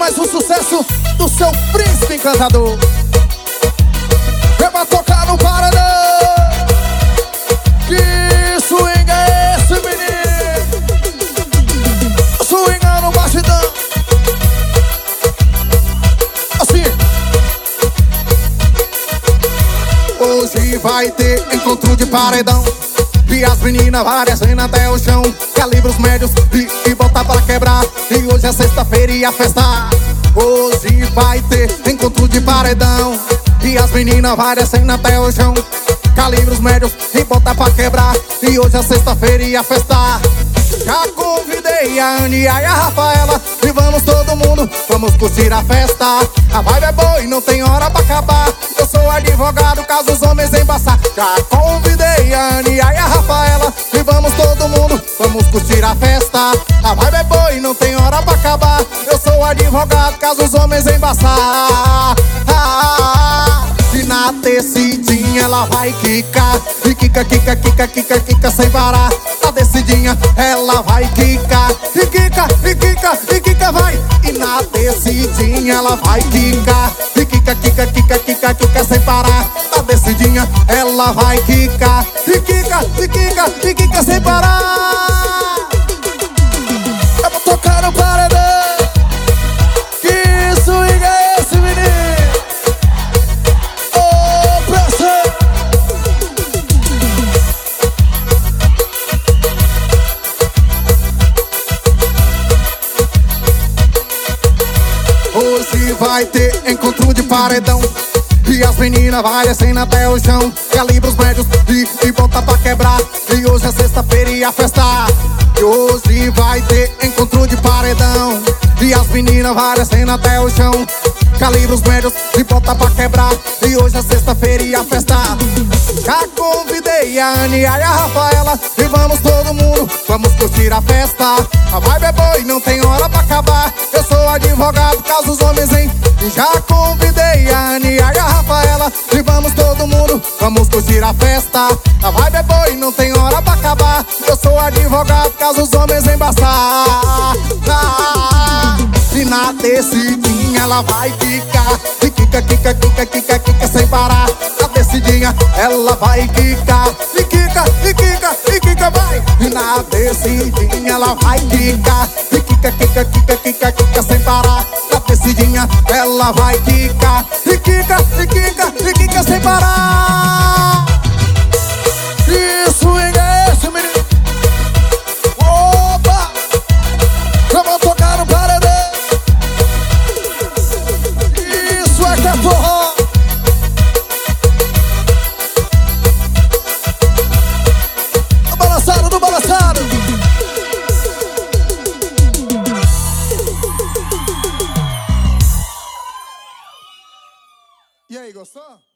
mais um sucesso do seu príncipe encantador. É pra tocar no paredão. Que swing é esse, menino? Swingando no bastidão. Assim. Hoje vai ter encontro de paredão. E as meninas várias vêm até o chão. Calibros médios e botar pra quebrar. E hoje é sexta-feira e a festa. Hoje vai ter encontro de paredão. E as meninas várias vêm até o chão. Calibros médios e botar pra quebrar. E hoje é sexta-feira e a festa. Já convidei a Ania e a Rafaela. E vamos todo mundo, vamos curtir a festa. A vibe é boa e não tem hora pra acabar. Eu sou advogado caso os homens embaçar. Já convidei a Ania e a Rafaela. E vamos todo mundo, vamos curtir a festa. A vibe é boa e não tem hora pra acabar. Eu sou advogado caso os homens embaçar. E na descidinha ela vai quicar. E quica, quica, quica, quica, quica sem parar. Na descidinha ela vai quicar. E quica, e quica, e quica vai. E na descidinha ela vai quicar. E quica, quica, quica, quica, quica sem parar. Na descidinha ela vai quicar. E quica, e quica, e quica sem parar. Eu vou tocar no paredão. Que swing é esse, menino? Hoje vai ter encontro de paredão. E as meninas vai descendo até o chão. Calibros médios e botar pra quebrar. E hoje é sexta-feira e a festa. E hoje vai ter encontro de paredão. E as meninas vai descendo até o chão. Calibros médios e botar pra quebrar. E hoje é sexta-feira e a festa. Já convidei a Ania e a Rafaela. E vamos todo mundo, vamos curtir a festa. A vibe é boa e não tem hora pra acabar. Eu sou advogado caso os homens em. E já convidei a Ania e a Rafaela. E vamos todo mundo, vamos curtir a festa. A vibe é boa e não tem hora pra acabar. Eu sou advogado caso os homens embaçar. E na descidinha ela vai quicar. E quica, quica, quica, quica, quica sem parar. Na descidinha ela vai quicar. E quica, e quica, e quica vai. E na descidinha ela vai quicar. E quica, quica, quica, quica, quica sem parar. Na descidinha ela vai quicar. E quica, e quica, e quica sem parar. Que swing é esse, menino? Opa! Vamos tocar no paredão. Isso é que é forró. Do balançado, do balançado. E aí, gostou?